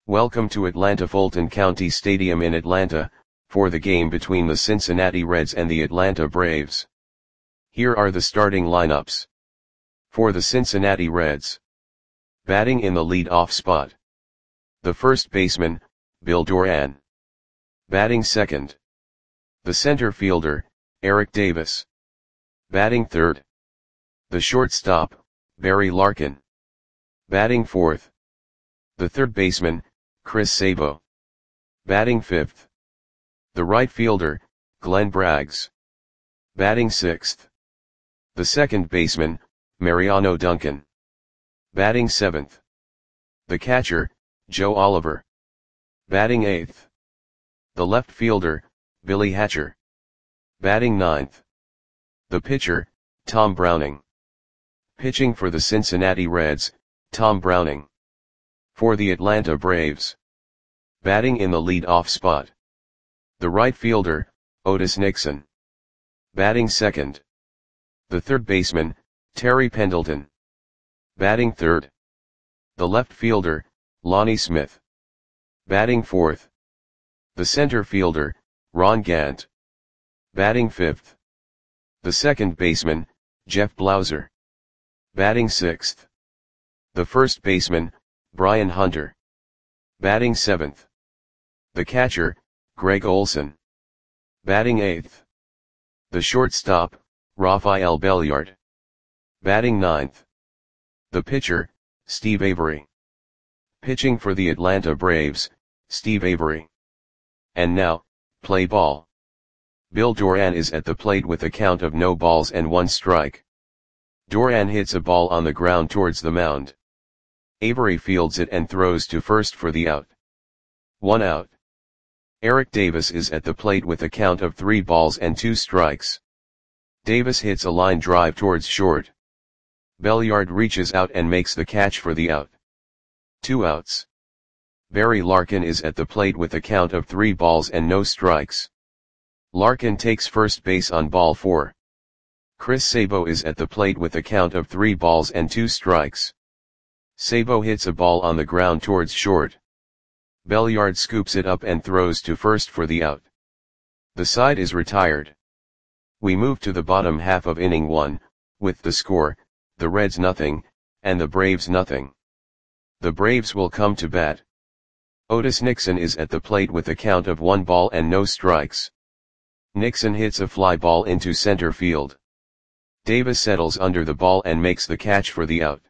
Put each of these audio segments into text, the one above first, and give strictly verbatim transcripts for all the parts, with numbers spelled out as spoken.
Welcome to Atlanta Fulton County Stadium in Atlanta, for the game between the Cincinnati Reds and the Atlanta Braves. Here are the starting lineups. For the Cincinnati Reds. Batting in the lead-off spot. The first baseman, Bill Doran. Batting second. The center fielder, Eric Davis. Batting third. The shortstop, Barry Larkin. Batting fourth. The third baseman, Chris Sabo. Batting fifth. The right fielder, Glenn Braggs. Batting sixth. The second baseman, Mariano Duncan. Batting seventh. The catcher, Joe Oliver. Batting eighth. The left fielder, Billy Hatcher. Batting ninth. The pitcher, Tom Browning. Pitching for the Cincinnati Reds, Tom Browning. For the Atlanta Braves. Batting in the lead-off spot. The right fielder, Otis Nixon. Batting second. The third baseman, Terry Pendleton. Batting third. The left fielder, Lonnie Smith. Batting fourth. The center fielder, Ron Gant. Batting fifth. The second baseman, Jeff Blauser. Batting sixth. The first baseman, Brian Hunter. Batting seventh. The catcher, Greg Olson. Batting eighth. The shortstop, Rafael Belliard. Batting ninth. The pitcher, Steve Avery. Pitching for the Atlanta Braves, Steve Avery. And now, play ball. Bill Doran is at the plate with a count of no balls and one strike. Doran hits a ball on the ground towards the mound. Avery fields it and throws to first for the out. One out. Eric Davis is at the plate with a count of three balls and two strikes. Davis hits a line drive towards short. Belliard reaches out and makes the catch for the out. Two outs. Barry Larkin is at the plate with a count of three balls and no strikes. Larkin takes first base on ball four. Chris Sabo is at the plate with a count of three balls and two strikes. Sabo hits a ball on the ground towards short. Belliard scoops it up and throws to first for the out. The side is retired. We move to the bottom half of inning one, with the score, the Reds nothing, and the Braves nothing. The Braves will come to bat. Otis Nixon is at the plate with a count of one ball and no strikes. Nixon hits a fly ball into center field. Davis settles under the ball and makes the catch for the out.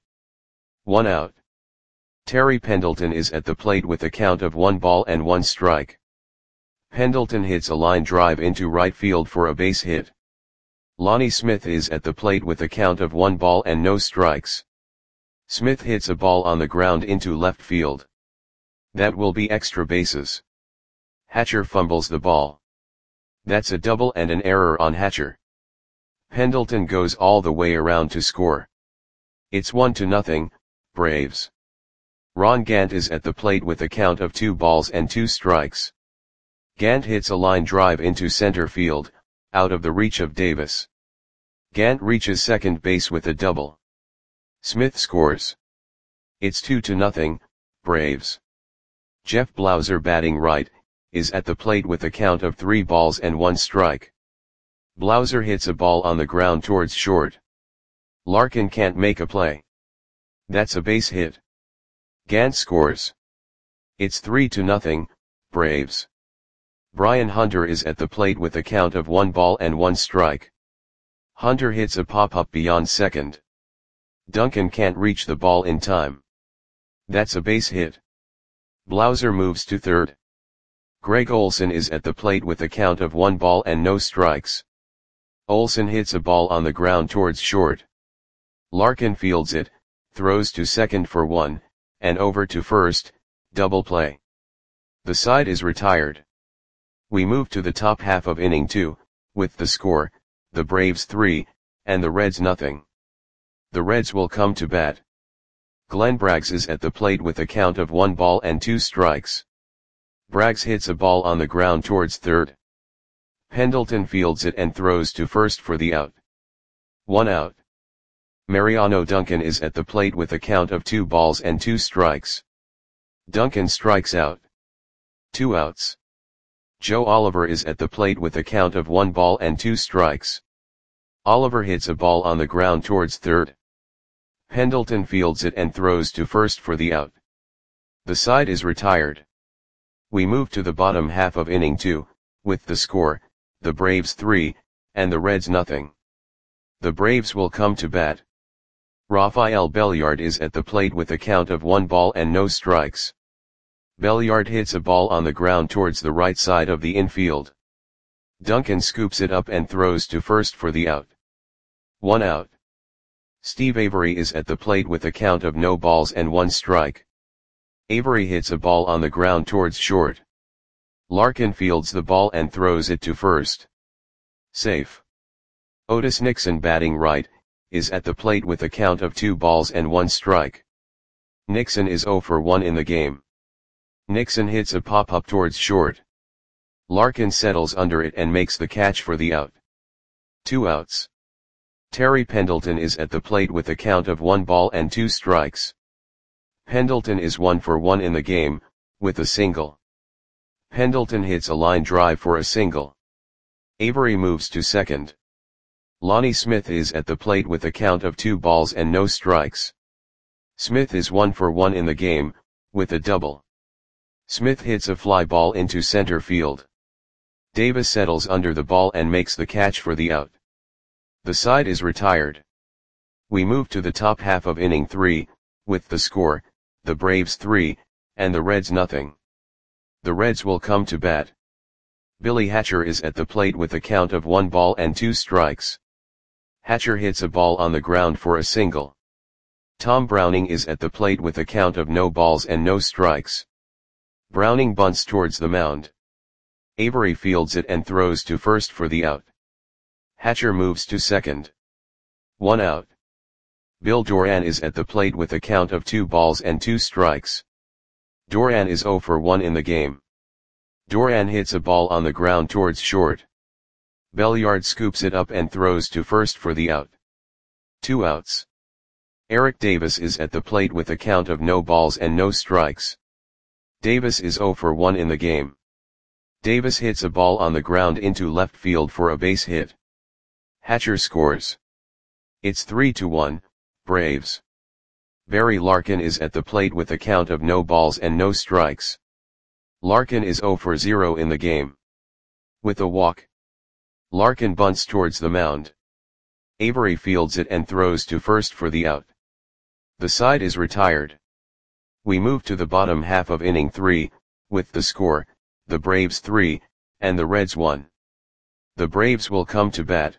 One out. Terry Pendleton is at the plate with a count of one ball and one strike. Pendleton hits a line drive into right field for a base hit. Lonnie Smith is at the plate with a count of one ball and no strikes. Smith hits a ball on the ground into left field. That will be extra bases. Hatcher fumbles the ball. That's a double and an error on Hatcher. Pendleton goes all the way around to score. It's one to nothing, Braves. Ron Gant is at the plate with a count of two balls and two strikes. Gant hits a line drive into center field, out of the reach of Davis. Gant reaches second base with a double. Smith scores. It's two to nothing, Braves. Jeff Blauser, batting right, is at the plate with a count of three balls and one strike. Blauser hits a ball on the ground towards short. Larkin can't make a play. That's a base hit. Gant scores. It's three to nothing, Braves. Brian Hunter is at the plate with a count of one ball and one strike. Hunter hits a pop-up beyond second. Duncan can't reach the ball in time. That's a base hit. Blauser moves to third. Greg Olson is at the plate with a count of one ball and no strikes. Olson hits a ball on the ground towards short. Larkin fields it, throws to second for one, and over to first, double play. The side is retired. We move to the top half of inning two, with the score, the Braves three, and the Reds nothing. The Reds will come to bat. Glenn Braggs is at the plate with a count of one ball and two strikes. Braggs hits a ball on the ground towards third. Pendleton fields it and throws to first for the out. One out. Mariano Duncan is at the plate with a count of two balls and two strikes. Duncan strikes out. Two outs. Joe Oliver is at the plate with a count of one ball and two strikes. Oliver hits a ball on the ground towards third. Pendleton fields it and throws to first for the out. The side is retired. We move to the bottom half of inning two, with the score, the Braves three, and the Reds nothing. The Braves will come to bat. Rafael Belliard is at the plate with a count of one ball and no strikes. Belliard hits a ball on the ground towards the right side of the infield. Duncan scoops it up and throws to first for the out. One out. Steve Avery is at the plate with a count of no balls and one strike. Avery hits a ball on the ground towards short. Larkin fields the ball and throws it to first. Safe. Otis Nixon, batting right, is at the plate with a count of two balls and one strike. Nixon is oh for one in the game. Nixon hits a pop-up towards short. Larkin settles under it and makes the catch for the out. Two outs. Terry Pendleton is at the plate with a count of one ball and two strikes. Pendleton is one for one in the game, with a single. Pendleton hits a line drive for a single. Avery moves to second. Lonnie Smith is at the plate with a count of two balls and no strikes. Smith is one for one in the game, with a double. Smith hits a fly ball into center field. Davis settles under the ball and makes the catch for the out. The side is retired. We move to the top half of inning three, with the score, the Braves three, and the Reds nothing. The Reds will come to bat. Billy Hatcher is at the plate with a count of one ball and two strikes. Hatcher hits a ball on the ground for a single. Tom Browning is at the plate with a count of no balls and no strikes. Browning bunts towards the mound. Avery fields it and throws to first for the out. Hatcher moves to second. One out. Bill Doran is at the plate with a count of two balls and two strikes. Doran is oh for one in the game. Doran hits a ball on the ground towards short. Belliard scoops it up and throws to first for the out. Two outs. Eric Davis is at the plate with a count of no balls and no strikes. Davis is oh for one in the game. Davis hits a ball on the ground into left field for a base hit. Hatcher scores. It's three to one, Braves. Barry Larkin is at the plate with a count of no balls and no strikes. Larkin is oh for zero in the game. With a walk. Larkin bunts towards the mound. Avery fields it and throws to first for the out. The side is retired. We move to the bottom half of inning three, with the score, the Braves three, and the Reds one. The Braves will come to bat.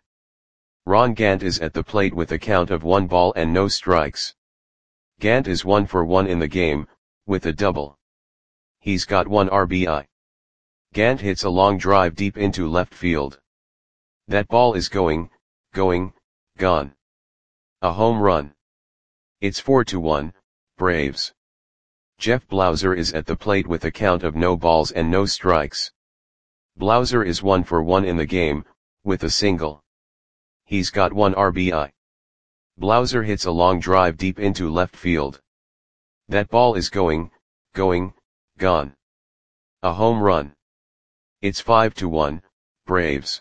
Ron Gant is at the plate with a count of one ball and no strikes. Gant is one for one in the game, with a double. He's got one R B I. Gant hits a long drive deep into left field. That ball is going, going, gone. A home run. It's four to one, Braves. Jeff Blauser is at the plate with a count of no balls and no strikes. Blauser is one for one in the game, with a single. He's got one R B I. Blauser hits a long drive deep into left field. That ball is going, going, gone. A home run. It's five to one, Braves.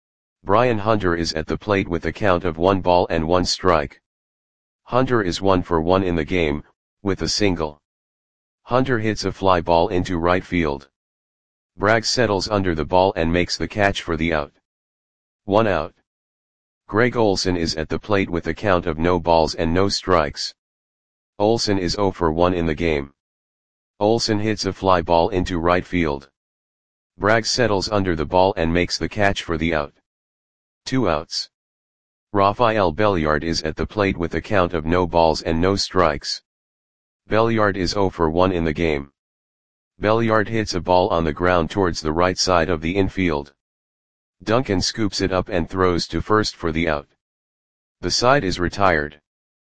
Brian Hunter is at the plate with a count of one ball and one strike. Hunter is one for one in the game, with a single. Hunter hits a fly ball into right field. Bragg settles under the ball and makes the catch for the out. One out. Greg Olson is at the plate with a count of no balls and no strikes. Olson is oh for one in the game. Olson hits a fly ball into right field. Bragg settles under the ball and makes the catch for the out. Two outs. Rafael Belliard is at the plate with a count of no balls and no strikes. Belliard is oh for one in the game. Belliard hits a ball on the ground towards the right side of the infield. Duncan scoops it up and throws to first for the out. The side is retired.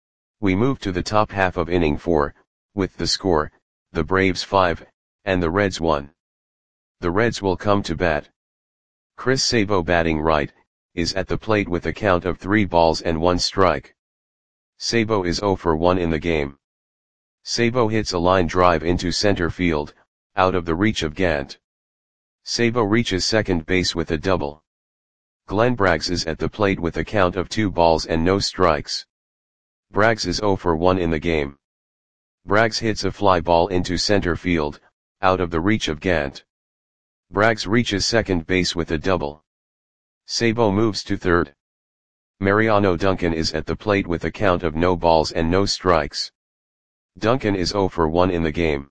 We move to the top half of inning four, with the score, the Braves five, and the Reds one. The Reds will come to bat. Chris Sabo, batting right, is at the plate with a count of three balls and one strike. Sabo is oh for one in the game. Sabo hits a line drive into center field, out of the reach of Gant. Sabo reaches second base with a double. Glenn Braggs is at the plate with a count of two balls and no strikes. Braggs is zero for one in the game. Braggs hits a fly ball into center field, out of the reach of Gant. Braggs reaches second base with a double. Sabo moves to third. Mariano Duncan is at the plate with a count of no balls and no strikes. Duncan is zero for one in the game.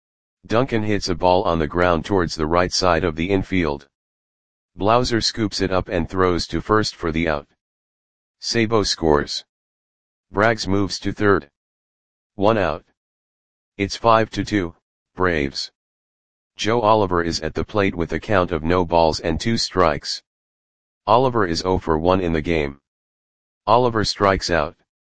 Duncan hits a ball on the ground towards the right side of the infield. Blauser scoops it up and throws to first for the out. Sabo scores. Braggs moves to third. One out. It's five to two, Braves. Joe Oliver is at the plate with a count of no balls and two strikes. Oliver is zero for one in the game. Oliver strikes out.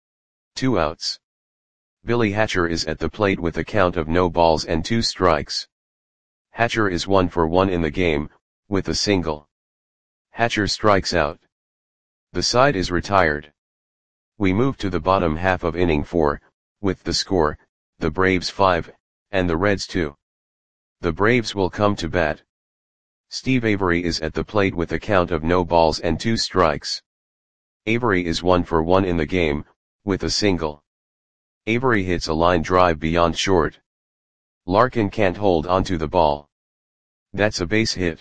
Two outs. Billy Hatcher is at the plate with a count of no balls and two strikes. Hatcher is one for one in the game, with a single. Hatcher strikes out. The side is retired. We move to the bottom half of inning four, with the score, the Braves five, and the Reds two. The Braves will come to bat. Steve Avery is at the plate with a count of no balls and two strikes. Avery is one for one in the game, with a single. Avery hits a line drive beyond short. Larkin can't hold onto the ball. That's a base hit.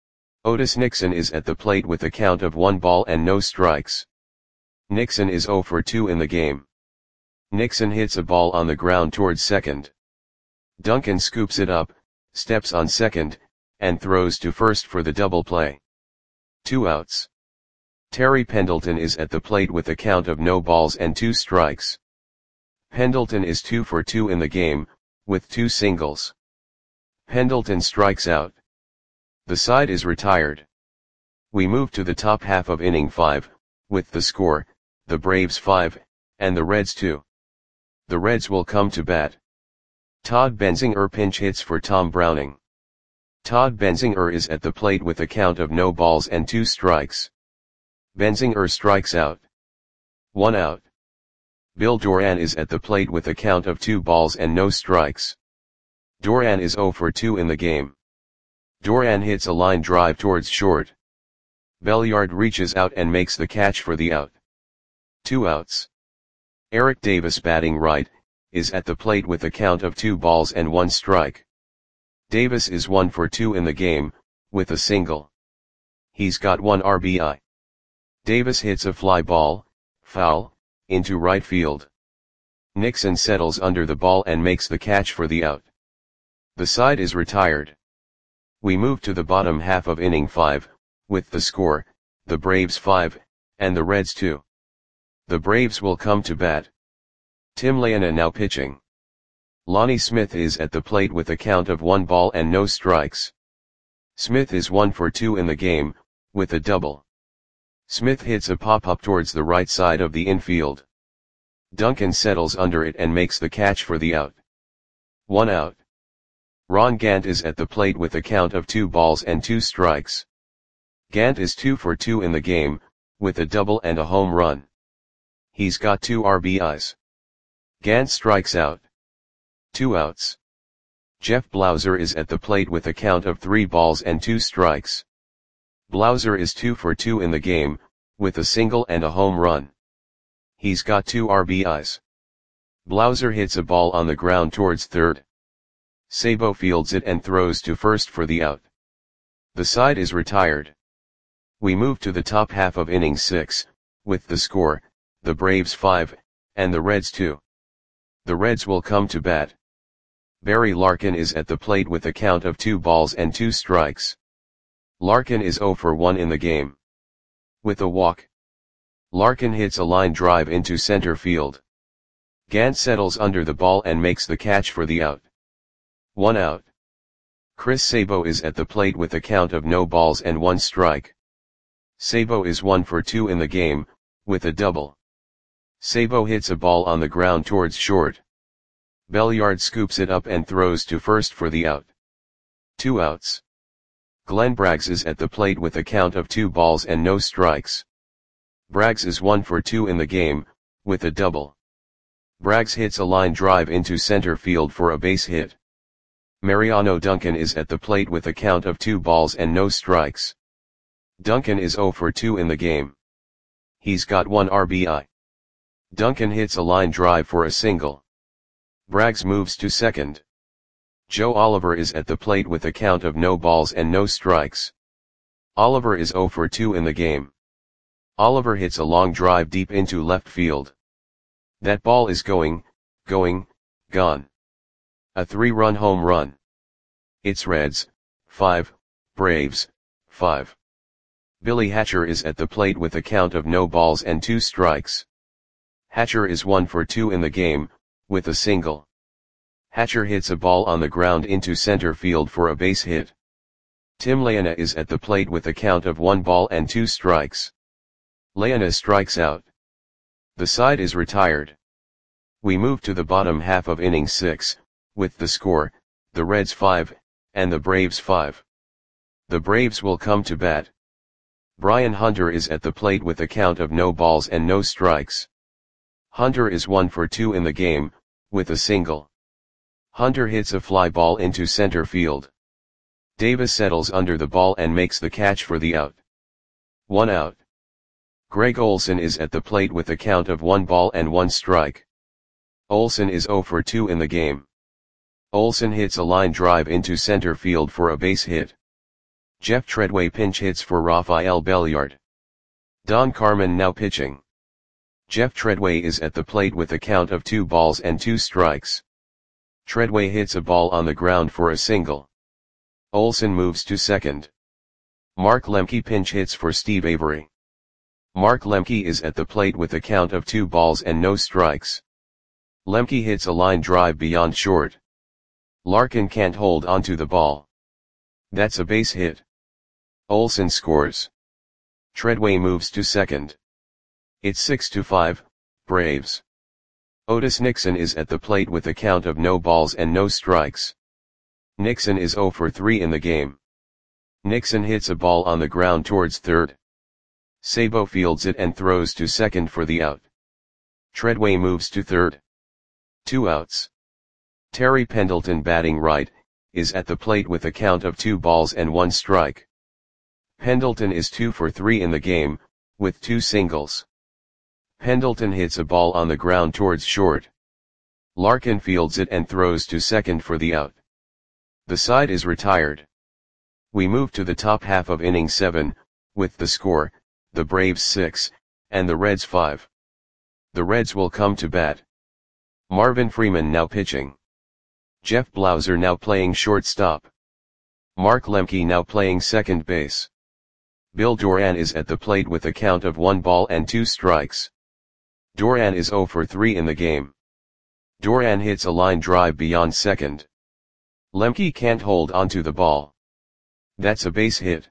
Otis Nixon is at the plate with a count of one ball and no strikes. Nixon is zero for two in the game. Nixon hits a ball on the ground towards second. Duncan scoops it up, steps on second, and throws to first for the double play. Two outs. Terry Pendleton is at the plate with a count of no balls and two strikes. Pendleton is two for two in the game, with two singles. Pendleton strikes out. The side is retired. We move to the top half of inning five, with the score, the Braves five, and the Reds two. The Reds will come to bat. Todd Benzinger pinch hits for Tom Browning. Todd Benzinger is at the plate with a count of no balls and two strikes. Benzinger strikes out. One out. Bill Doran is at the plate with a count of two balls and no strikes. Doran is zero for two in the game. Doran hits a line drive towards short. Belliard reaches out and makes the catch for the out. Two outs. Eric Davis, batting right, is at the plate with a count of two balls and one strike. Davis is one for two in the game, with a single. He's got one R B I. Davis hits a fly ball, foul, into right field. Nixon settles under the ball and makes the catch for the out. The side is retired. We move to the bottom half of inning five, with the score, the Braves five, and the Reds two. The Braves will come to bat. Tim Leona now pitching. Lonnie Smith is at the plate with a count of one ball and no strikes. Smith is one for two in the game, with a double. Smith hits a pop-up towards the right side of the infield. Duncan settles under it and makes the catch for the out. One out. Ron Gant is at the plate with a count of two balls and two strikes. Gant is two for two in the game, with a double and a home run. He's got two R B Is. Gant strikes out. Two outs. Jeff Blauser is at the plate with a count of three balls and two strikes. Blauser is two for two in the game, with a single and a home run. He's got two R B Is. Blauser hits a ball on the ground towards third. Sabo fields it and throws to first for the out. The side is retired. We move to the top half of inning six, with the score, the Braves five, and the Reds two. The Reds will come to bat. Barry Larkin is at the plate with a count of two balls and two strikes. Larkin is zero for one in the game. With a walk. Larkin hits a line drive into center field. Gant settles under the ball and makes the catch for the out. One out. Chris Sabo is at the plate with a count of no balls and one strike. Sabo is one for two in the game, with a double. Sabo hits a ball on the ground towards short. Belliard scoops it up and throws to first for the out. Two outs. Glenn Braggs is at the plate with a count of two balls and no strikes. Braggs is one for two in the game, with a double. Braggs hits a line drive into center field for a base hit. Mariano Duncan is at the plate with a count of two balls and no strikes. Duncan is oh for two in the game. He's got one R B I. Duncan hits a line drive for a single. Braggs moves to second. Joe Oliver is at the plate with a count of no balls and no strikes. Oliver is oh for two in the game. Oliver hits a long drive deep into left field. That ball is going, going, gone. A three-run home run. It's Reds, five, Braves, five. Billy Hatcher is at the plate with a count of no balls and two strikes. Hatcher is one for two in the game, with a single. Hatcher hits a ball on the ground into center field for a base hit. Tim Leona is at the plate with a count of one ball and two strikes. Leona strikes out. The side is retired. We move to the bottom half of inning six, with the score, the Reds five, and the Braves five. The Braves will come to bat. Brian Hunter is at the plate with a count of no balls and no strikes. Hunter is one for two in the game, with a single. Hunter hits a fly ball into center field. Davis settles under the ball and makes the catch for the out. One out. Greg Olson is at the plate with a count of one ball and one strike. Olson is oh for two in the game. Olson hits a line drive into center field for a base hit. Jeff Treadway pinch hits for Rafael Belliard. Don Carmen now pitching. Jeff Treadway is at the plate with a count of two balls and two strikes. Treadway hits a ball on the ground for a single. Olson moves to second. Mark Lemke pinch hits for Steve Avery. Mark Lemke is at the plate with a count of two balls and no strikes. Lemke hits a line drive beyond short. Larkin can't hold onto the ball. That's a base hit. Olson scores. Treadway moves to second. It's six to five, Braves. Otis Nixon is at the plate with a count of no balls and no strikes. Nixon is oh for three in the game. Nixon hits a ball on the ground towards third. Sabo fields it and throws to second for the out. Treadway moves to third. Two outs. Terry Pendleton, batting right, is at the plate with a count of two balls and one strike. Pendleton is two for three in the game, with two singles. Pendleton hits a ball on the ground towards short. Larkin fields it and throws to second for the out. The side is retired. We move to the top half of inning seven, with the score, the Braves six, and the Reds five. The Reds will come to bat. Marvin Freeman now pitching. Jeff Blauser now playing shortstop. Mark Lemke now playing second base. Bill Doran is at the plate with a count of one ball and two strikes. Doran is oh for three in the game. Doran hits a line drive beyond second. Lemke can't hold onto the ball. That's a base hit.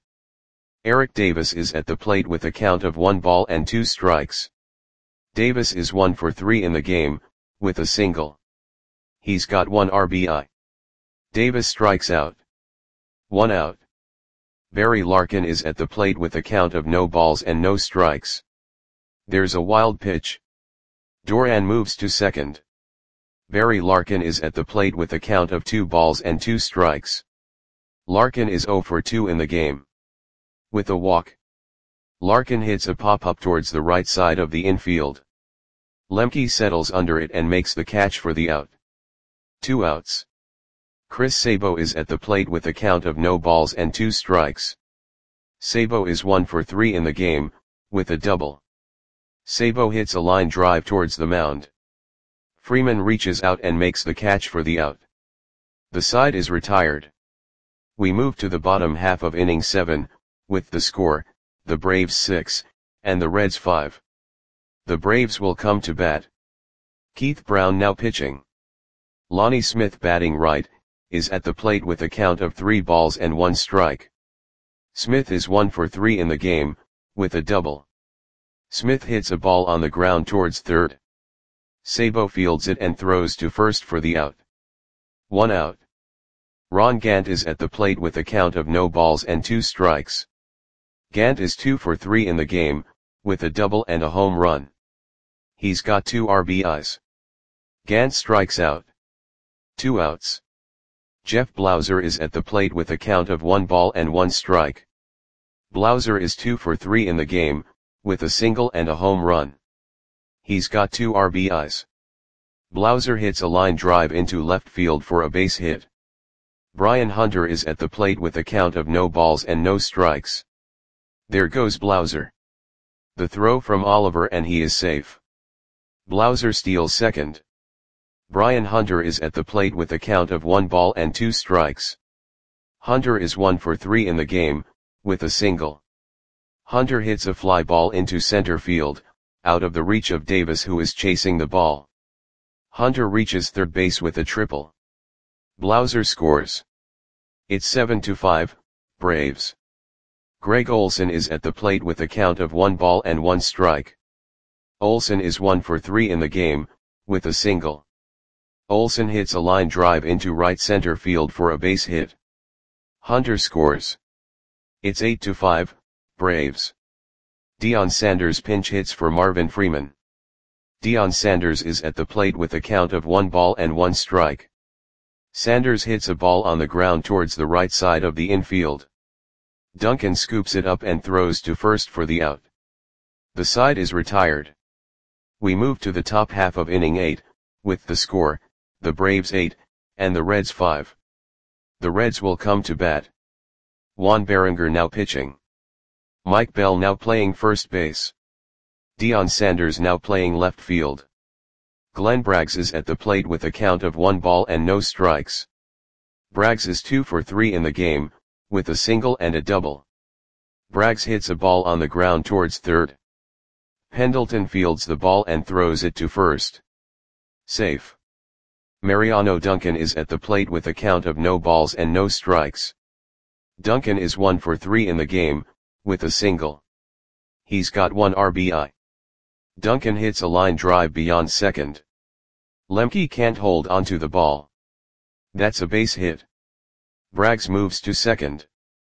Eric Davis is at the plate with a count of one ball and two strikes. Davis is one for three in the game, with a single. He's got one R B I. Davis strikes out. One out. Barry Larkin is at the plate with a count of no balls and no strikes. There's a wild pitch. Doran moves to second. Barry Larkin is at the plate with a count of two balls and two strikes. Larkin is oh for two in the game. With a walk. Larkin hits a pop-up towards the right side of the infield. Lemke settles under it and makes the catch for the out. Two outs. Chris Sabo is at the plate with a count of no balls and two strikes. Sabo is one for three in the game, with a double. Sabo hits a line drive towards the mound. Freeman reaches out and makes the catch for the out. The side is retired. We move to the bottom half of inning seven, with the score, the Braves six, and the Reds five. The Braves will come to bat. Keith Brown now pitching. Lonnie Smith, batting right, is at the plate with a count of three balls and one strike. Smith is one for three in the game, with a double. Smith hits a ball on the ground towards third. Sabo fields it and throws to first for the out. One out. Ron Gant is at the plate with a count of no balls and two strikes. Gant is two for three in the game, with a double and a home run. He's got two R B Is. Gant strikes out. Two outs. Jeff Blauser is at the plate with a count of one ball and one strike. Blauser is two for three in the game, with a single and a home run. He's got two R B Is. Blauser hits a line drive into left field for a base hit. Brian Hunter is at the plate with a count of no balls and no strikes. There goes Blauser. The throw from Oliver and he is safe. Blauser steals second. Brian Hunter is at the plate with a count of one ball and two strikes. Hunter is one for three in the game, with a single. Hunter hits a fly ball into center field, out of the reach of Davis who is chasing the ball. Hunter reaches third base with a triple. Blauser scores. It's seven to five, Braves. Greg Olson is at the plate with a count of one ball and one strike. Olson is one for three in the game, with a single. Olson hits a line drive into right center field for a base hit. Hunter scores. It's eight to five, Braves. Deion Sanders pinch hits for Marvin Freeman. Deion Sanders is at the plate with a count of one ball and one strike. Sanders hits a ball on the ground towards the right side of the infield. Duncan scoops it up and throws to first for the out. The side is retired. We move to the top half of inning eight, with the score, the Braves eight, and the Reds five. The Reds will come to bat. Juan Berenger now pitching. Mike Bell now playing first base. Deion Sanders now playing left field. Glenn Braggs is at the plate with a count of one ball and no strikes. Braggs is two for three in the game, with a single and a double. Braggs hits a ball on the ground towards third. Pendleton fields the ball and throws it to first. Safe. Mariano Duncan is at the plate with a count of no balls and no strikes. Duncan is one for three in the game, with a single. He's got one R B I. Duncan hits a line drive beyond second. Lemke can't hold onto the ball. That's a base hit. Braggs moves to second.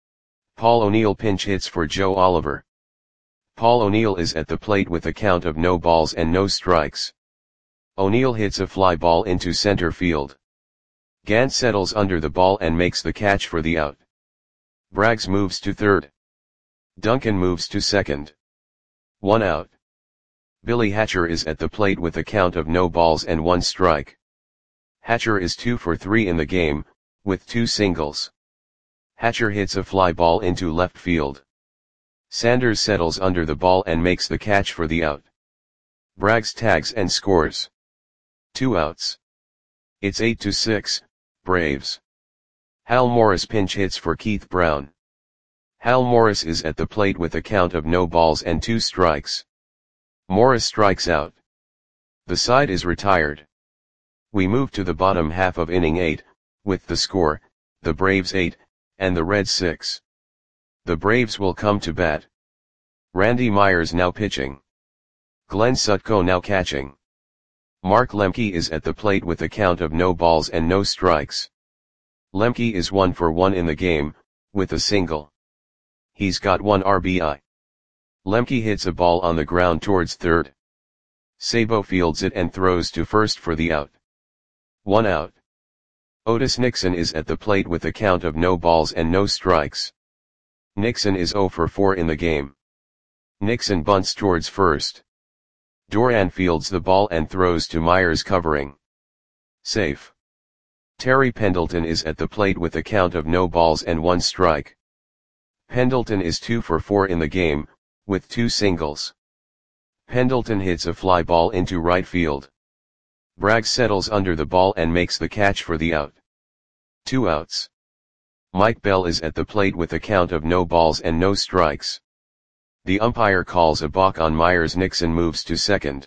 Paul O'Neill pinch hits for Joe Oliver. Paul O'Neill is at the plate with a count of no balls and no strikes. O'Neill hits a fly ball into center field. Gant settles under the ball and makes the catch for the out. Braggs moves to third. Duncan moves to second. One out. Billy Hatcher is at the plate with a count of no balls and one strike. Hatcher is two for three in the game, with two singles. Hatcher hits a fly ball into left field. Sanders settles under the ball and makes the catch for the out. Braggs tags and scores. Two outs. It's eight to six, Braves. Hal Morris pinch hits for Keith Brown. Hal Morris is at the plate with a count of no balls and two strikes. Morris strikes out. The side is retired. We move to the bottom half of inning eight, with the score, the Braves eight, and the Reds six. The Braves will come to bat. Randy Myers now pitching. Glenn Sutko now catching. Mark Lemke is at the plate with a count of no balls and no strikes. Lemke is one for one in the game, with a single. He's got one R B I. Lemke hits a ball on the ground towards third. Sabo fields it and throws to first for the out. One out. Otis Nixon is at the plate with a count of no balls and no strikes. Nixon is zero for four in the game. Nixon bunts towards first. Doran fields the ball and throws to Myers covering. Safe. Terry Pendleton is at the plate with a count of no balls and one strike. Pendleton is two for four in the game, with two singles. Pendleton hits a fly ball into right field. Braggs settles under the ball and makes the catch for the out. Two outs. Mike Bell is at the plate with a count of no balls and no strikes. The umpire calls a balk on Myers. Nixon moves to second.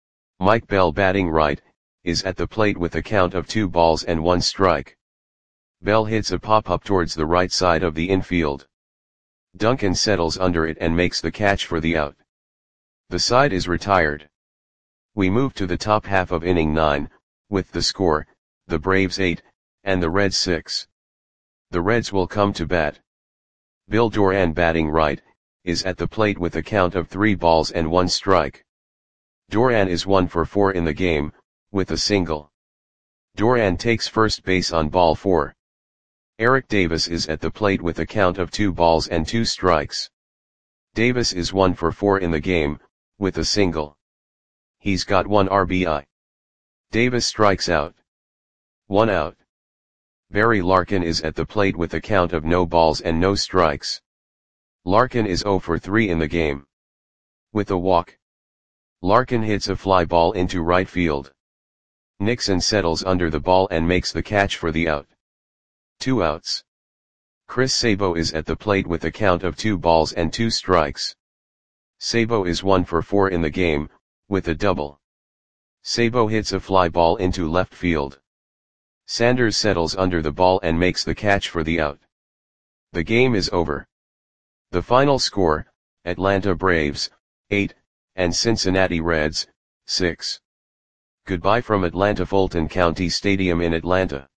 Mike Bell, batting right, is at the plate with a count of two balls and one strike. Bell hits a pop-up towards the right side of the infield. Duncan settles under it and makes the catch for the out. The side is retired. We move to the top half of inning nine, with the score, the Braves eight, and the Reds six. The Reds will come to bat. Bill Doran, batting right, is at the plate with a count of three balls and one strike. Doran is one for four in the game, with a single. Doran takes first base on ball four. Eric Davis is at the plate with a count of two balls and two strikes. Davis is one for four in the game, with a single. He's got one R B I. Davis strikes out. One out. Barry Larkin is at the plate with a count of no balls and no strikes. Larkin is zero for three in the game. With a walk. Larkin hits a fly ball into right field. Nixon settles under the ball and makes the catch for the out. Two outs. Chris Sabo is at the plate with a count of two balls and two strikes. Sabo is one for four in the game, with a double. Sabo hits a fly ball into left field. Sanders settles under the ball and makes the catch for the out. The game is over. The final score, Atlanta Braves, eight, and Cincinnati Reds, six. Goodbye from Atlanta Fulton County Stadium in Atlanta.